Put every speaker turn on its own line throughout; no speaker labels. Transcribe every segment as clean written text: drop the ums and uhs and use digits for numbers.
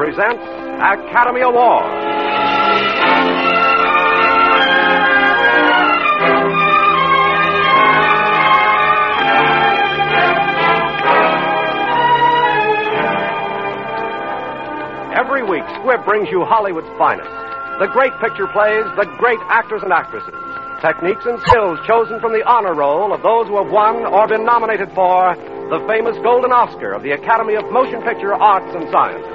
present Academy Award. Every week, Squibb brings you Hollywood's finest. The great picture plays, the great actors and actresses. Techniques and skills chosen from the honor roll of those who have won or been nominated for the famous Golden Oscar of the Academy of Motion Picture Arts and Sciences.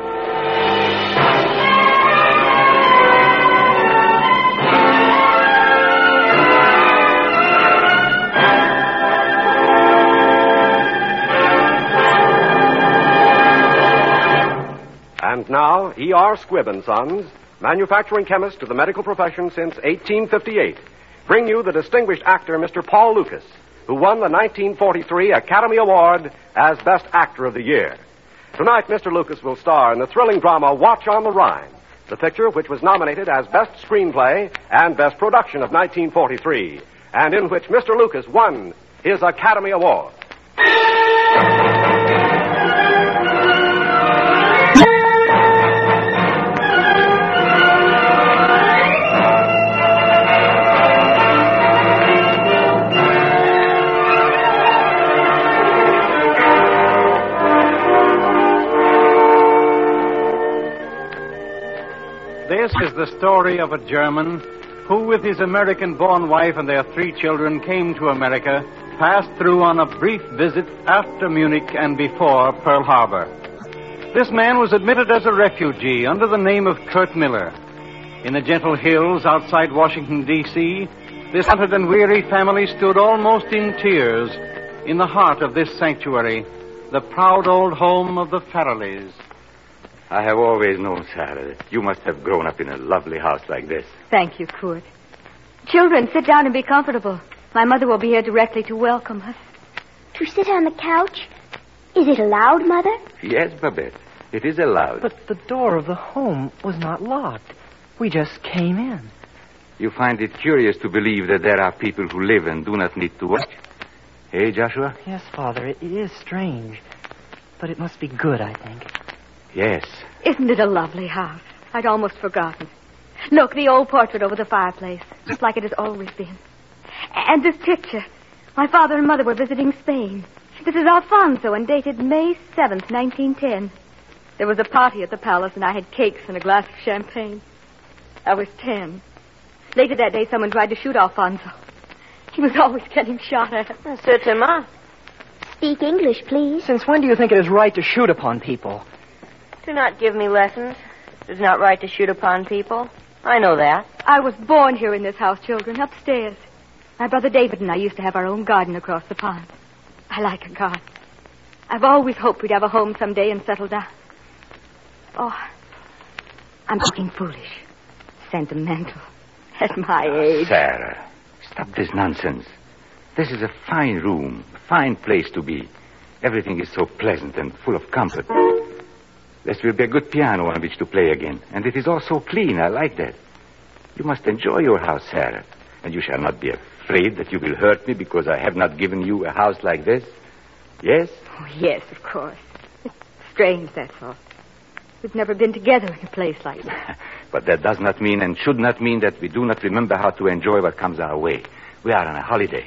And now, E.R. Squibb & Sons, manufacturing chemist to the medical profession since 1858, bring you the distinguished actor, Mr. Paul Lukas, who won the 1943 Academy Award as Best Actor of the Year. Tonight, Mr. Lukas will star in the thrilling drama Watch on the Rhine, the picture which was nominated as Best Screenplay and Best Production of 1943, and in which Mr. Lukas won his Academy Award.
This is the story of a German who, with his American-born wife and their 3 children, came to America, passed through on a brief visit after Munich and before Pearl Harbor. This man was admitted as a refugee under the name of Kurt Miller. In the gentle hills outside Washington, D.C., this hunted and weary family stood almost in tears in the heart of this sanctuary, the proud old home of the Farrellys.
I have always known, Sarah, that you must have grown up in a lovely house like this.
Thank you, Kurt. Children, sit down and be comfortable. My mother will be here directly to welcome us.
To sit on the couch? Is it allowed, Mother?
Yes, Babette, it is allowed.
But the door of the home was not locked. We just came in.
You find it curious to believe that there are people who live and do not need to watch? Hey, Joshua?
Yes, Father, it is strange. But it must be good, I think.
Yes.
Isn't it a lovely house? I'd almost forgotten. Look, the old portrait over the fireplace, just like it has always been. And this picture. My father and mother were visiting Spain. This is Alfonso and dated May 7th, 1910. There was a party at the palace and I had cakes and a glass of champagne. I was 10. Later that day, someone tried to shoot Alfonso. He was always getting shot at.
Certainement. Speak English, please.
Since when do you think it is right to shoot upon people?
Do not give me lessons. It is not right to shoot upon people. I know that.
I was born here in this house, children, upstairs. My brother David and I used to have our own garden across the pond. I like a garden. I've always hoped we'd have a home someday and settle down. Oh, I'm looking foolish. Sentimental. At my age.
Sarah, stop this nonsense. This is a fine room, a fine place to be. Everything is so pleasant and full of comfort. This will be a good piano on which to play again. And it is all so clean. I like that. You must enjoy your house, Sarah. And you shall not be afraid that you will hurt me because I have not given you a house like this. Yes?
Oh, yes, of course. It's strange, that's all. We've never been together in a place like that.
But that does not mean and should not mean that we do not remember how to enjoy what comes our way. We are on a holiday.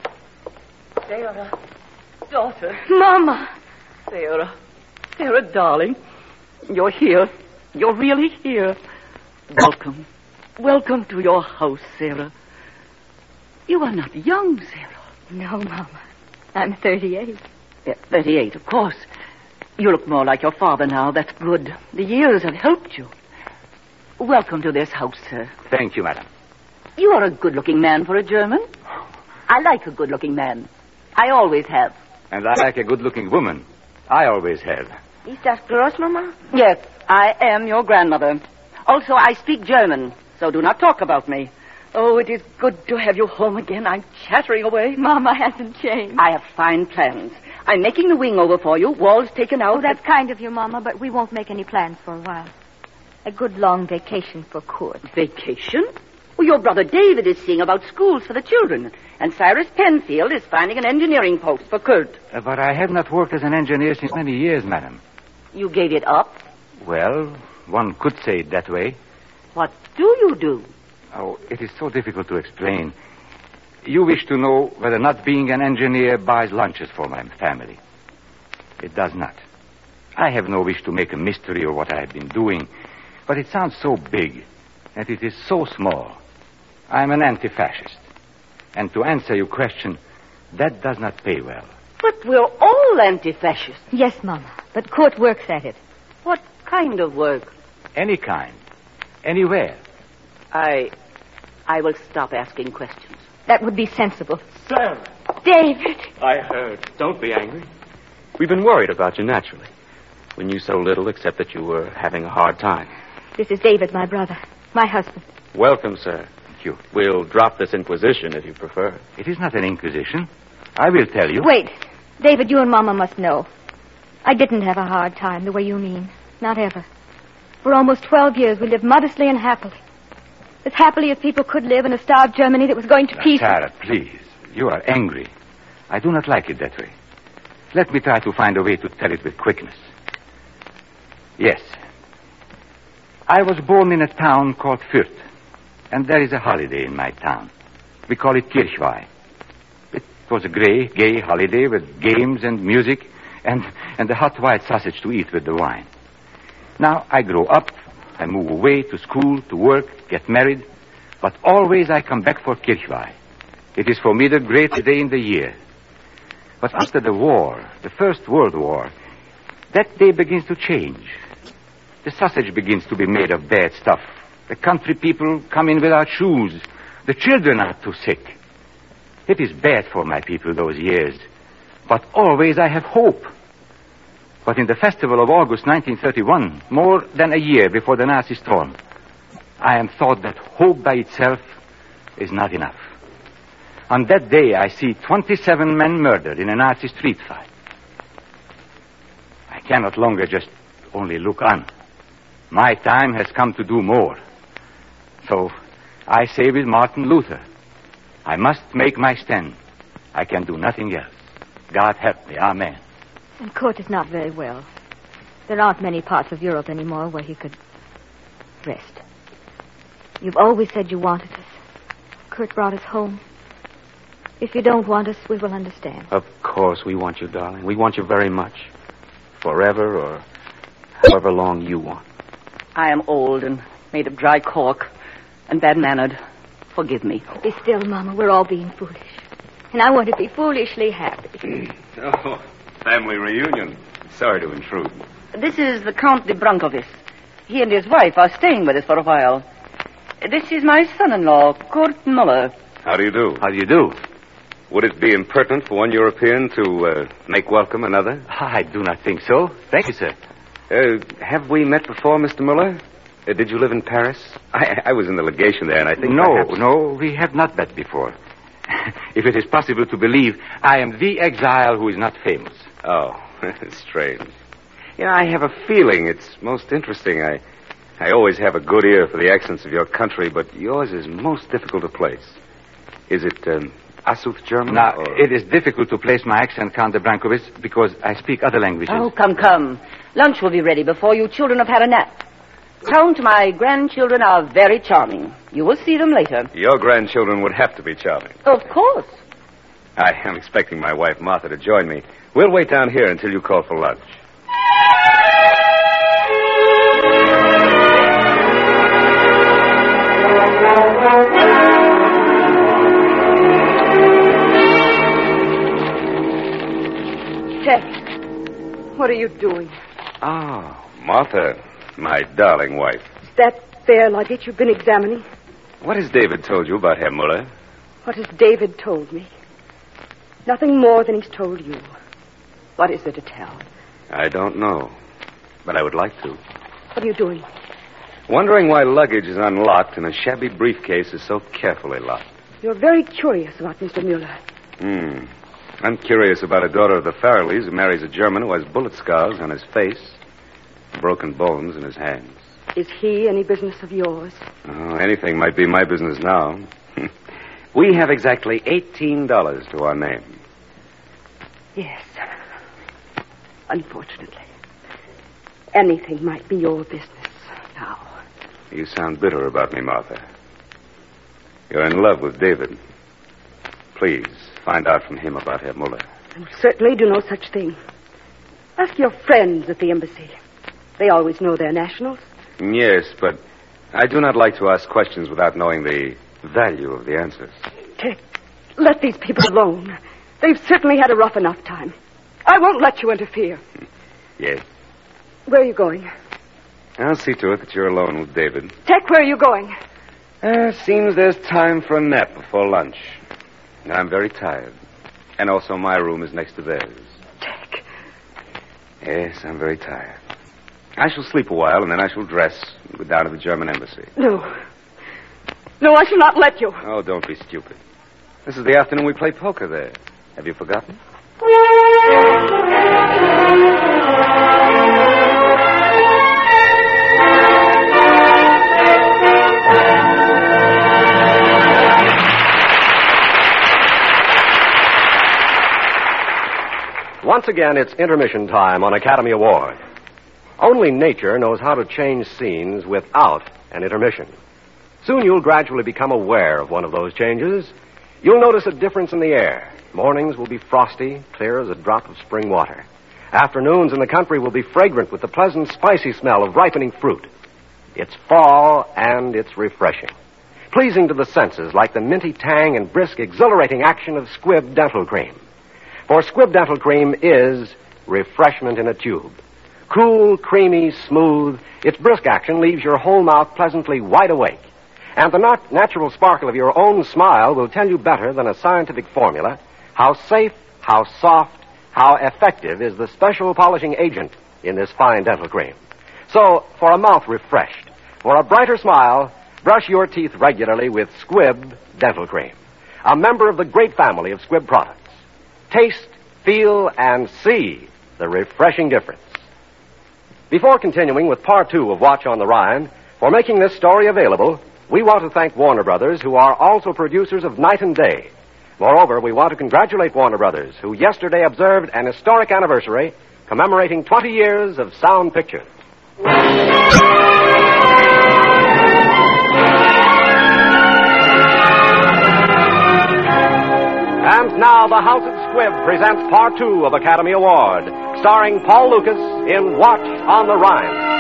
Sarah, daughter.
Mama!
Sarah, darling. You're here. You're really here. Welcome. Welcome to your house, Sarah. You are not young, Sarah.
No, Mama. I'm 38.
38, of course. You look more like your father now. That's good. The years have helped you. Welcome to this house, sir.
Thank you, madam.
You are a good-looking man for a German. I like a good-looking man. I always have.
And I like a good-looking woman. I always have.
Is that Großmama?
Yes, I am your grandmother. Also, I speak German, so do not talk about me. Oh, it is good to have you home again. I'm chattering away.
Mama hasn't changed.
I have fine plans. I'm making the wing over for you. Walls taken out.
Oh, that's kind of you, Mama, but we won't make any plans for a while. A good long vacation for Kurt.
Vacation? Well, your brother David is seeing about schools for the children. And Cyrus Penfield is finding an engineering post for Kurt.
But I have not worked as an engineer since many years, madam.
You gave it up?
Well, One could say it that way.
What do you do?
Oh, it is so difficult to explain. You wish to know whether not being an engineer buys lunches for my family. It does not. I have no wish to make a mystery of what I have been doing, but it sounds so big, and it is so small. I am an anti-fascist. And to answer your question, that does not pay well.
But we're all anti-fascists.
Yes, Mama, but Kurt works at it.
What kind of work?
Any kind. Anywhere.
I will stop asking questions.
That would be sensible.
Sam!
David!
I heard. Don't be angry. We've been worried about you, naturally. We knew so little except that you were having a hard time.
This is David, my brother. My husband.
Welcome, sir.
Thank you.
We'll drop this inquisition if you prefer.
It is not an inquisition. I will tell you.
Wait. David, you and Mama must know. I didn't have a hard time the way you mean. Not ever. For almost 12 years, we lived modestly and happily. As happily as people could live in a starved Germany that was going to pieces.
Sarah, please. You are angry. I do not like it that way. Let me try to find a way to tell it with quickness. Yes. I was born in a town called Fürth, and there is a holiday in my town. We call it Kirchweih. It was a gay holiday with games and music and the hot white sausage to eat with the wine. Now I grow up, I move away to school, to work, get married, but always I come back for Kirchweih. It is for me the greatest day in the year. But after the war, the First World War, that day begins to change. The sausage begins to be made of bad stuff. The country people come in without shoes. The children are too sick. It is bad for my people those years. But always I have hope. But in the festival of August 1931, more than a year before the Nazi storm, I am thought that hope by itself is not enough. On that day, I see 27 men murdered in a Nazi street fight. I cannot longer just only look on. My time has come to do more. So I say with Martin Luther, I must make my stand. I can do nothing else. God help me. Amen.
And Kurt is not very well. There aren't many parts of Europe anymore where he could rest. You've always said you wanted us. Kurt brought us home. If you don't want us, we will understand.
Of course we want you, darling. We want you very much. Forever or however long you want.
I am old and made of dry cork and bad-mannered. Forgive me.
Be still, Mama. We're all being foolish. And I want to be foolishly happy.
Oh, family reunion. Sorry to intrude.
This is the Count de Brankovic. He and his wife are staying with us for a while. This is my son-in-law, Kurt Muller.
How do you do?
How do you do?
Would it be impertinent for one European to make welcome another?
I do not think so. Thank you, sir.
Have we met before, Mr. Muller? Did you live in Paris? I was in the legation there, and I think
No, we have not met before. If it is possible to believe, I am the exile who is not famous.
Oh, strange. You know, I have a feeling it's most interesting. I always have a good ear for the accents of your country, but yours is most difficult to place. Is it Asuth German?
Now, it is difficult to place my accent, Count de Brankovic, because I speak other languages.
Oh, come. Lunch will be ready before you children have had a nap. Count, my grandchildren are very charming. You will see them later.
Your grandchildren would have to be charming.
Of course.
I am expecting my wife, Martha, to join me. We'll wait down here until you call for lunch.
Ted, what are you doing?
Oh, Martha, my darling wife.
Is that their luggage you've been examining?
What has David told you about Herr Muller?
What has David told me? Nothing more than he's told you. What is there to tell?
I don't know, but I would like to.
What are you doing?
Wondering why luggage is unlocked and a shabby briefcase is so carefully locked.
You're very curious about Mr. Mueller.
I'm curious about a daughter of the Farrellys who marries a German who has bullet scars on his face, broken bones in his hands.
Is he any business of yours?
Oh, anything might be my business now. We have exactly $18 to our name.
Yes. Unfortunately. Anything might be your business. how.
You sound bitter about me, Martha. You're in love with David. Please, find out from him about Herr Muller.
I will certainly do no such thing. Ask your friends at the embassy. They always know their nationals.
Yes, but I do not like to ask questions without knowing the value of the answers.
Ted, let these people alone. They've certainly had a rough enough time. I won't let you interfere.
Yes.
Where are you going?
I'll see to it that you're alone with David.
Tech, where are you going?
Seems there's time for a nap before lunch. I'm very tired. And also my room is next to theirs.
Tech.
Yes, I'm very tired. I shall sleep a while, and then I shall dress and go down to the German embassy.
No. No, I shall not let you.
Oh, don't be stupid. This is the afternoon we play poker there. Have you forgotten?
Once again, it's intermission time on Academy Award. Only nature knows how to change scenes without an intermission. Soon you'll gradually become aware of one of those changes. You'll notice a difference in the air. Mornings will be frosty, clear as a drop of spring water. Afternoons in the country will be fragrant with the pleasant, spicy smell of ripening fruit. It's fall, and it's refreshing. Pleasing to the senses like the minty tang and brisk, exhilarating action of Squibb Dental Cream. For Squibb Dental Cream is refreshment in a tube. Cool, creamy, smooth, its brisk action leaves your whole mouth pleasantly wide awake. And the natural sparkle of your own smile will tell you better than a scientific formula how safe, how soft, how effective is the special polishing agent in this fine dental cream. So, for a mouth refreshed, for a brighter smile, brush your teeth regularly with Squibb Dental Cream, a member of the great family of Squibb products. Taste, feel, and see the refreshing difference. Before continuing with part 2 of Watch on the Rhine, for making this story available, we want to thank Warner Brothers, who are also producers of Night and Day. Moreover, we want to congratulate Warner Brothers, who yesterday observed an historic anniversary commemorating 20 years of sound picture. And now the House of Squibb presents part 2 of Academy Award, starring Paul Lucas in Watch on the Rhine.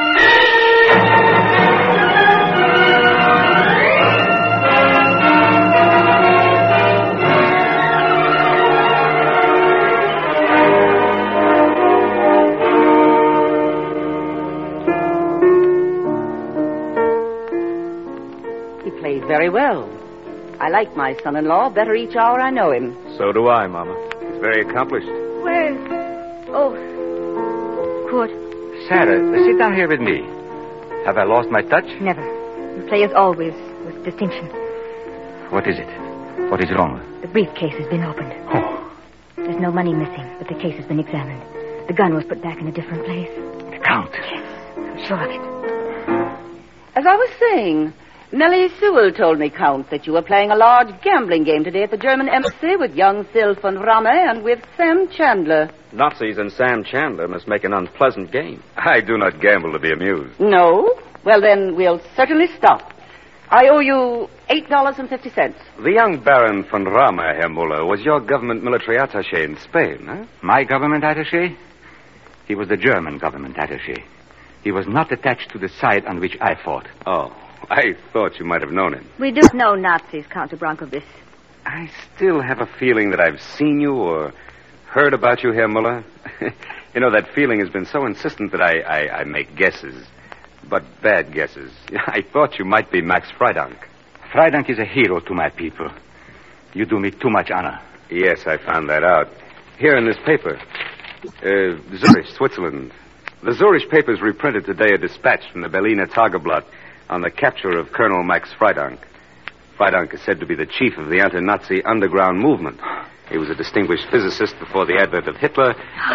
He plays very well. I like my son-in-law better each hour I know him.
So do I, Mama.
He's very accomplished.
Where? Oh, Kurt.
Sarah, sit down here with me. Have I lost my touch?
Never. You play as always, with distinction.
What is it? What is wrong?
The briefcase has been opened.
Oh.
There's no money missing, but the case has been examined. The gun was put back in a different place.
The Count.
Yes, I'm sure of it.
As I was saying, Nellie Sewell told me, Count, that you were playing a large gambling game today at the German embassy with young Sil von Ramme and with Sam Chandler.
Nazis and Sam Chandler must make an unpleasant game.
I do not gamble to be amused.
No? Well, then we'll certainly stop. I owe you $8.50.
The young Baron von Ramme, Herr Muller, was your government military attaché in Spain, huh?
My government attaché? He was the German government attaché. He was not attached to the side on which I fought.
Oh, I thought you might have known him.
We do know Nazis, Count de Brankovic.
I still have a feeling that I've seen you or heard about you, Herr Muller. You know, that feeling has been so insistent that I make guesses. But bad guesses. I thought you might be Max Freidank.
Freidank is a hero to my people. You do me too much honor.
Yes, I found that out. Here in this paper. Zurich, Switzerland. The Zurich papers reprinted today a dispatch from the Berliner Tageblatt on the capture of Colonel Max Freidank. Freidank is said to be the chief of the anti-Nazi underground movement. He was a distinguished physicist before the advent of Hitler.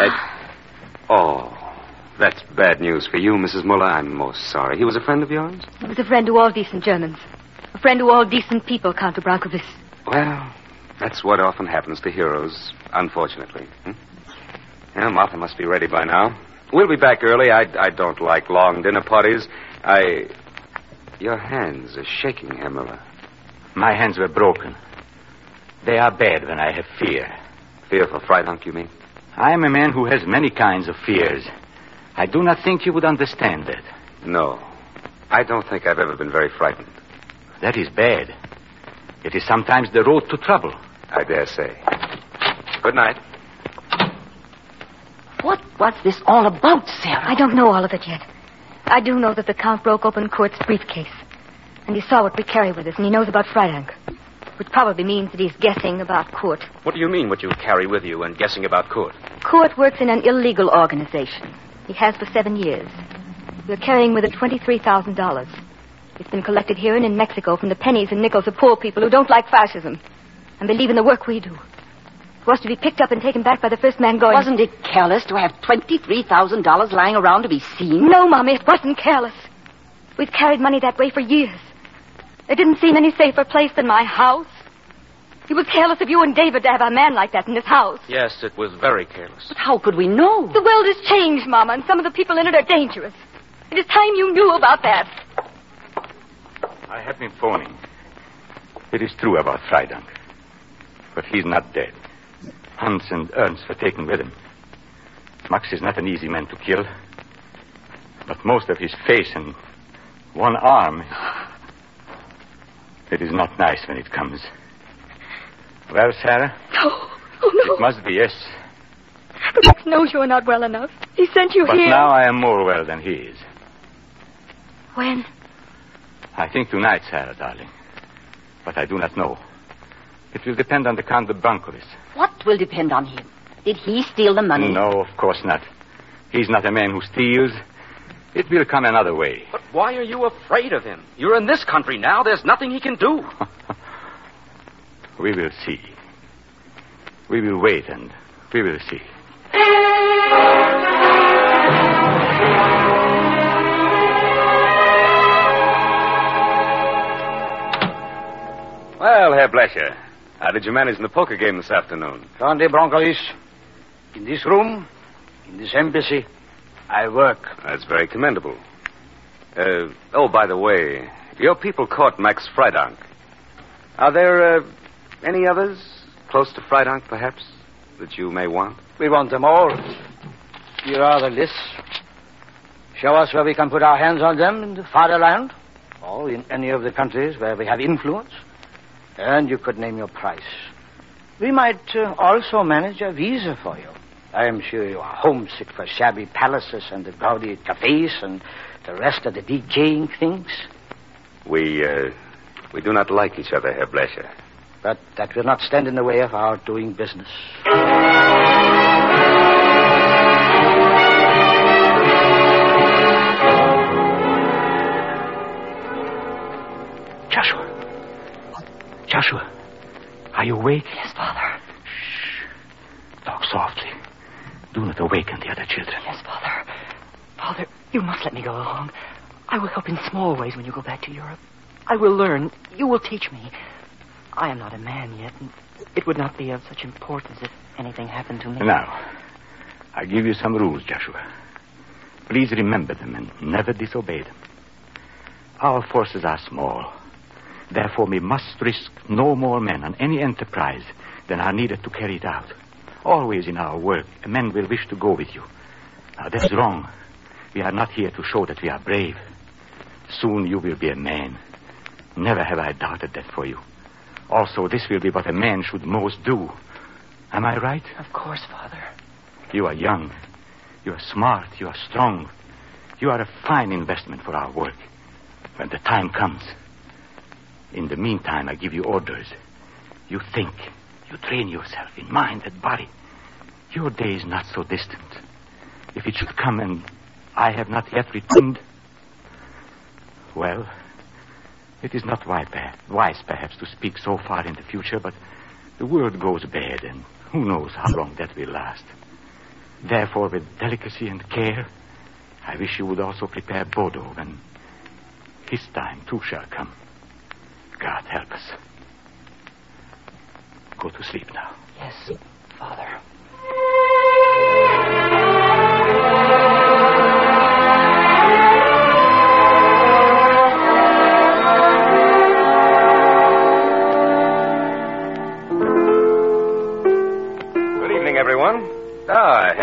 Oh, that's bad news for you, Mrs. Muller. I'm most sorry. He was a friend of yours?
He was a friend to all decent Germans. A friend to all decent people, Count de Brankovic.
Well, that's what often happens to heroes, unfortunately. Well, Martha must be ready by now. We'll be back early. I don't like long dinner parties. Your hands are shaking, Herr Müller.
My hands were broken. They are bad when I have fear.
Fear for Freidunk, you mean?
I am a man who has many kinds of fears. I do not think you would understand that.
No. I don't think I've ever been very frightened.
That is bad. It is sometimes the road to trouble.
I dare say. Good night.
What was this all about, Sarah?
I don't know all of it yet. I do know that the Count broke open Kurt's briefcase. And he saw what we carry with us, and he knows about Freidunk. Which probably means that he's guessing about Kurt.
What do you mean, what you carry with you and guessing about Kurt?
Kurt works in an illegal organization. He has for 7 years. We're carrying with it $23,000. It's been collected here and in Mexico from the pennies and nickels of poor people who don't like fascism and believe in the work we do. It was to be picked up and taken back by the first man going...
Wasn't it careless to have $23,000 lying around to be seen?
No, Mommy, it wasn't careless. We've carried money that way for years. There didn't seem any safer place than my house. It was careless of you and David to have a man like that in this house.
Yes, it was very careless.
But how could we know?
The world has changed, Mama, and some of the people in it are dangerous. It is time you knew about that.
I have been phoning. It is true about Freidunk. But he's not dead. Hans and Ernst were taken with him. Max is not an easy man to kill. But most of his face and one arm... It is not nice when it comes. Well, Sarah?
No. Oh, no.
It must be, yes.
But Max knows you are not well enough. He sent you
but
here.
But now I am more well than he is.
When?
I think tonight, Sarah, darling. But I do not know. It will depend on the Count de Brancovis.
What will depend on him? Did he steal the money?
No, of course not. He's not a man who steals. It will come another way.
But why are you afraid of him? You're in this country now. There's nothing he can do.
We will see. We will wait and we will see.
Well, Herr Blecher, how did you manage in the poker game this afternoon?
Count de Brancovis, in this room, in this embassy, I work.
That's very commendable. By the way, your people caught Max Freidunk. Are there any others close to Freidunk, perhaps, that you may want?
We want them all. Here are the lists. Show us where we can put our hands on them in the fatherland, or in any of the countries where we have influence. And you could name your price. We might also manage a visa for you. I am sure you are homesick for shabby palaces and the gaudy cafes and the rest of the decaying things.
We do not like each other, Herr Blecher.
But that will not stand in the way of our doing business.
Joshua, are you awake?
Yes, Father.
Shh. Talk softly. Do not awaken the other children.
Yes, Father. Father, you must let me go along. I will help in small ways when you go back to Europe. I will learn. You will teach me. I am not a man yet, and it would not be of such importance if anything happened to me.
Now, I give you some rules, Joshua. Please remember them and never disobey them. Our forces are small. Therefore, we must risk no more men on any enterprise than are needed to carry it out. Always in our work, men will wish to go with you. Now, that's wrong. We are not here to show that we are brave. Soon you will be a man. Never have I doubted that for you. Also, this will be what a man should most do. Am I right?
Of course, Father.
You are young. You are smart. You are strong. You are a fine investment for our work. When the time comes... In the meantime, I give you orders. You think. You train yourself in mind and body. Your day is not so distant. If it should come and I have not yet returned, well, it is not wise perhaps to speak so far in the future, but the world goes bad, and who knows how long that will last. Therefore, with delicacy and care, I wish you would also prepare Bodo when his time too shall come. God help us. Go to sleep now.
Yes, Father.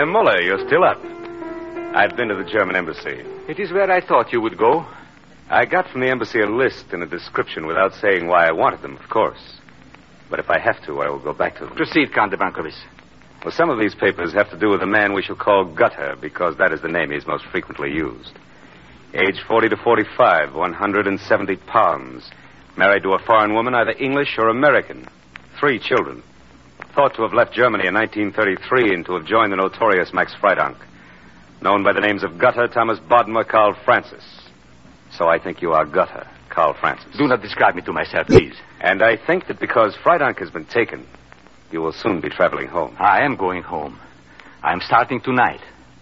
Herr Muller, you're still up. I've been to the German embassy.
It is where I thought you would go.
I got from the embassy a list and a description without saying why I wanted them, of course. But if I have to, I will go back to them.
Proceed, Count de Brancovis.
Well, some of these papers have to do with a man we shall call Gutter, because that is the name he's most frequently used. Age 40 to 45, 170 pounds. Married to a foreign woman, either English or American. 3 children. Thought to have left Germany in 1933 and to have joined the notorious Max Freidank. Known by the names of Gutter, Thomas Bodmer, Karl Francis. So I think you are Gutter, Karl Francis.
Do not describe me to myself, please.
And I think that because Freidank has been taken, you will soon be traveling home.
I am going home. I am starting tonight.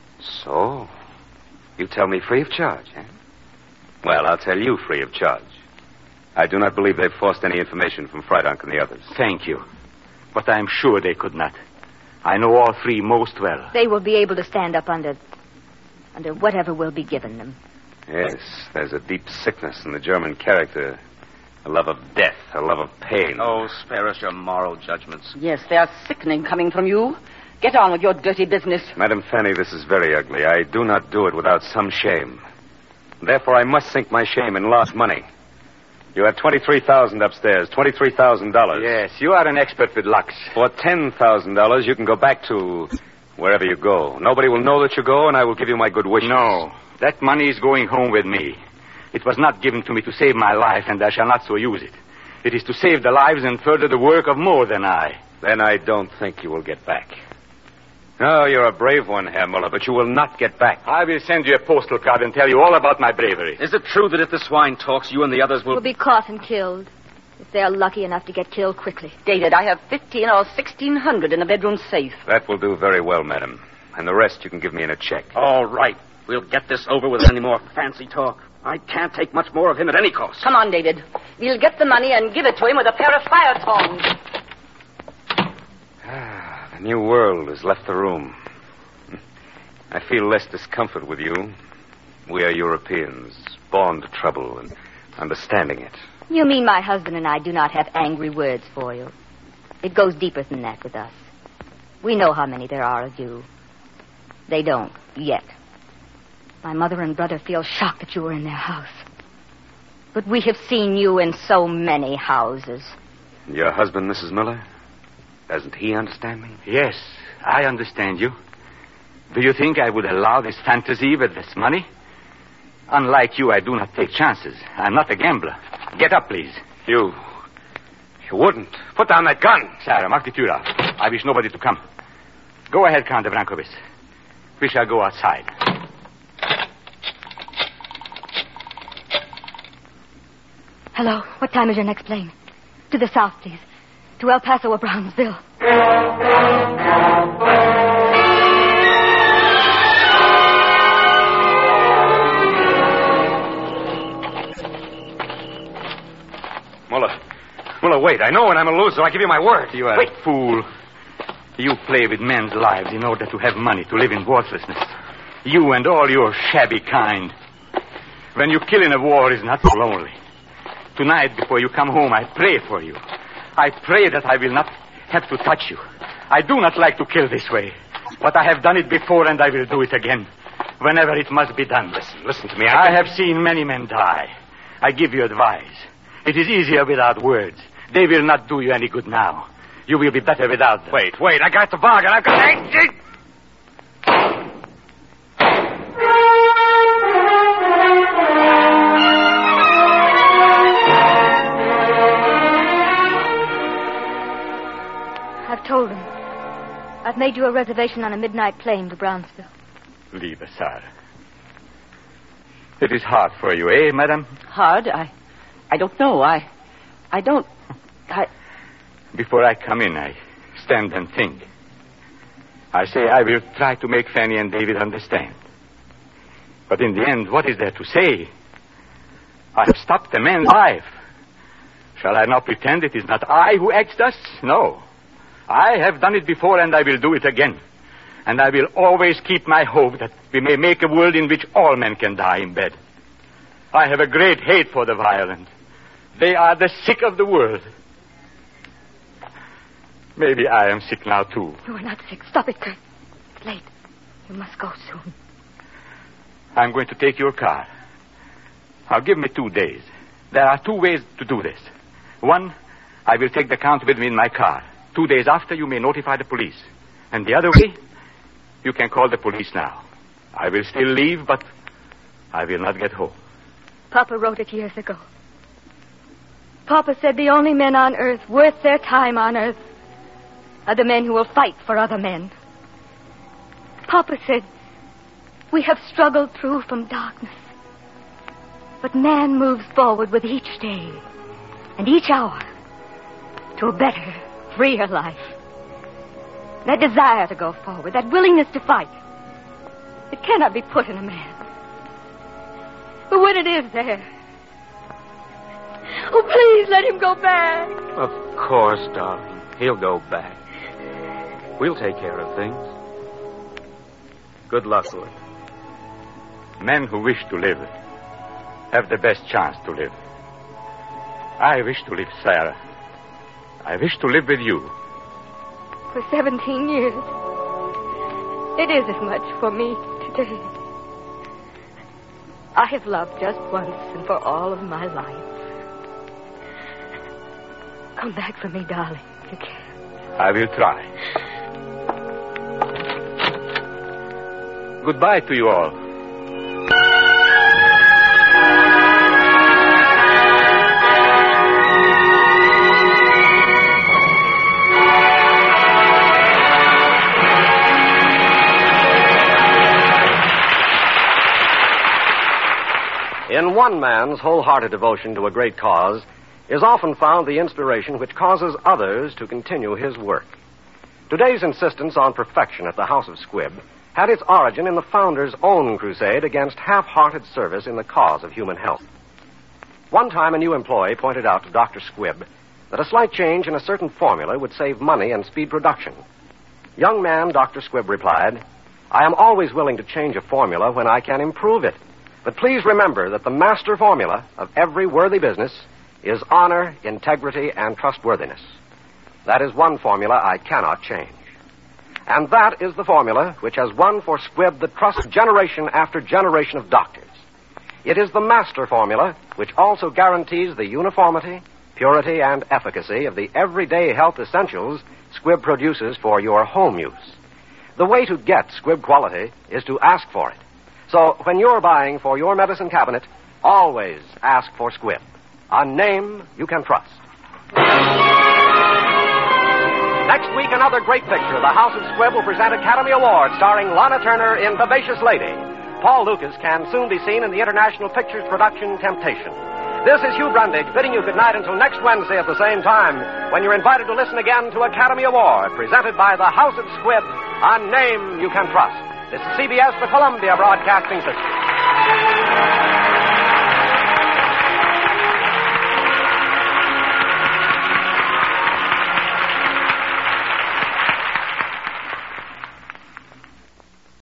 So? You tell me free of charge, eh? Well, I'll tell you free of charge. I do not believe they've forced any information from Freidank and the others.
Thank you. But I am sure they could not. I know all 3 most well.
They will be able to stand up under whatever will be given them.
Yes, there's a deep sickness in the German character. A love of death, a love of pain.
Oh, spare us your moral judgments.
Yes, they are sickening coming from you. Get on with your dirty business.
Madam Fanny, this is very ugly. I do not do it without some shame. Therefore, I must sink my shame in lost money. You have $23,000 upstairs, $23,000.
Yes, you are an expert with Lux.
For $10,000, you can go back to wherever you go. Nobody will know that you go, and I will give you my good wishes.
No, that money is going home with me. It was not given to me to save my life, and I shall not so use it. It is to save the lives and further the work of more than I.
Then I don't think you will get back. No, you're a brave one, Herr Muller, but you will not get back.
I will send you a postal card and tell you all about my bravery.
Is it true that if the swine talks, you and the others will...
Will be caught and killed. If they're lucky enough to get killed quickly.
David, I have 15 or 1,600 in the bedroom safe.
That will do very well, madam. And the rest you can give me in a check.
All right. We'll get this over without any more fancy talk. I can't take much more of him at any cost.
Come on, David. We'll get the money and give it to him with a pair of fire tongs.
The new world has left the room. I feel less discomfort with you. We are Europeans, born to trouble and understanding it.
You mean my husband and I do not have angry words for you? It goes deeper than that with us. We know how many there are of you. They don't, yet. My mother and brother feel shocked that you were in their house. But we have seen you in so many houses.
Your husband, Mrs. Miller? Doesn't he understand me?
Yes, I understand you. Do you think I would allow this fantasy with this money? Unlike you, I do not take chances. I'm not a gambler. Get up, please.
You wouldn't. Put down that gun.
Sarah, mark the Tür auf. I wish nobody to come. Go ahead, Count de Brancovis. We shall go outside.
Hello. What time is your next plane? To the south, please. To El Paso or Brownsville.
Muller, wait. I know when I'm a loser. I give you my word.
You are a fool. You play with men's lives in order to have money to live in worthlessness. You and all your shabby kind. When you kill in a war, it's not so lonely. Tonight, before you come home, I pray for you. I pray that I will not have to touch you. I do not like to kill this way. But I have done it before, and I will do it again. Whenever it must be done.
Listen to me.
I have seen many men die. I give you advice. It is easier without words. They will not do you any good now. You will be better without them.
Wait. I got the bargain. I've got...
I've told him. I've made you a reservation on a midnight plane to Brownsville.
Liebe Sarah. It is hard for you, eh, madam?
Hard? I don't know. I don't...
Before I come in, I stand and think. I say I will try to make Fanny and David understand. But in the end, what is there to say? I have stopped a man's life. Shall I now pretend it is not I who acts thus? No. I have done it before, and I will do it again. And I will always keep my hope that we may make a world in which all men can die in bed. I have a great hate for the violent. They are the sick of the world. Maybe I am sick now, too.
You are not sick. Stop it, Kurt. It's late. You must go soon.
I'm going to take your car. Now, give me 2 days. There are 2 ways to do this. One, I will take the Count with me in my car. 2 days after, you may notify the police. And the other way, you can call the police now. I will still leave, but I will not get home.
Papa wrote it years ago. Papa said the only men on earth worth their time on earth are the men who will fight for other men. Papa said, we have struggled through from darkness. But man moves forward with each day and each hour to a better, freer life. That desire to go forward, that willingness to fight, it cannot be put in a man. But when it is there, oh, please let him go back.
Of course, darling. He'll go back. We'll take care of things. Good luck, Lord.
Men who wish to live have the best chance to live. I wish to live, Sarah. I wish to live with you.
For 17 years. It is as much for me today. I have loved just once and for all of my life. Come back for me, darling, if you can.
I will try. Goodbye to you all.
In one man's wholehearted devotion to a great cause is often found the inspiration which causes others to continue his work. Today's insistence on perfection at the House of Squibb had its origin in the founder's own crusade against half-hearted service in the cause of human health. One time, a new employee pointed out to Dr. Squibb that a slight change in a certain formula would save money and speed production. Young man, Dr. Squibb replied, I am always willing to change a formula when I can improve it. But please remember that the master formula of every worthy business is honor, integrity, and trustworthiness. That is one formula I cannot change. And that is the formula which has won for Squibb the trust of generation after generation of doctors. It is the master formula which also guarantees the uniformity, purity, and efficacy of the everyday health essentials Squibb produces for your home use. The way to get Squibb quality is to ask for it. So when you're buying for your medicine cabinet, always ask for Squibb, a name you can trust. Next week, another great picture. The House of Squibb will present Academy Award starring Lana Turner in Vivacious Lady. Paul Lucas can soon be seen in the International Pictures production Temptation. This is Hugh Brundage bidding you good night until next Wednesday at the same time when you're invited to listen again to Academy Award presented by the House of Squibb, a name you can trust. This is CBS, the Columbia Broadcasting System.